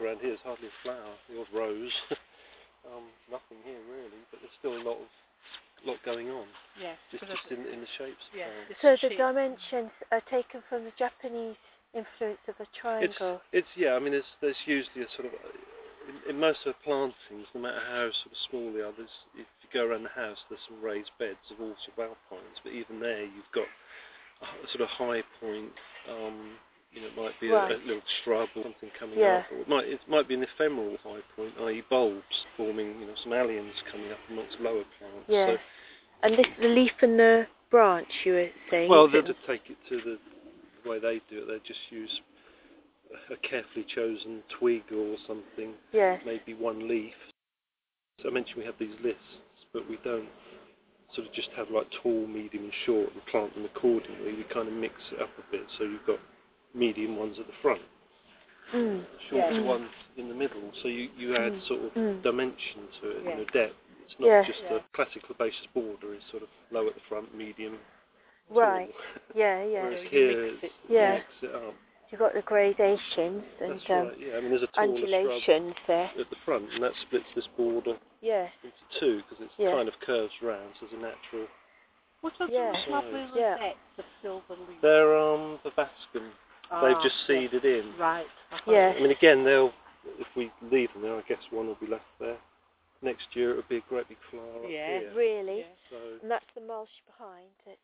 around here, there's hardly a flower. The odd rose. Nothing here really, but there's still a lot going on. Yeah. Just in the shapes. Yeah. So the dimensions are taken from the Japanese influence of a triangle. Yeah. I mean, there's usually a sort of in most of the plantings, no matter how sort of small they are, if you go around the house, there's some raised beds of all sort of alpines. But even there, you've got a sort of high point. It might be a little shrub or something coming up, or it might be an ephemeral high point, i.e. bulbs forming, some alliums coming up amongst lower plants. Yeah. So, and this the leaf and the branch you were saying? Well, they'll just take it to the way they do it. They just use a carefully chosen twig or something, maybe one leaf. So I mentioned we have these lists, but we don't sort of just have like tall, medium and short and plant them accordingly. We kind of mix it up a bit, so you've got medium ones at the front, shorter ones in the middle, so you add sort of dimension to it, depth. It's not just a classical basis border, it's sort of low at the front, medium, right, tall. yeah. Whereas here it's mix it up. You've got the gradations and That's right, yeah. I mean, there's a taller undulations there at the front, and that splits this border into two, because it kind of curves round, so there's a natural. What are those lovely rosettes of silver leaves? They're Babascum. They've just seeded in. Right. Yeah. I mean, again, if we leave them there, I guess one will be left there. Next year it'll be a great big flower up here. Really? So, and that's the mulch behind it.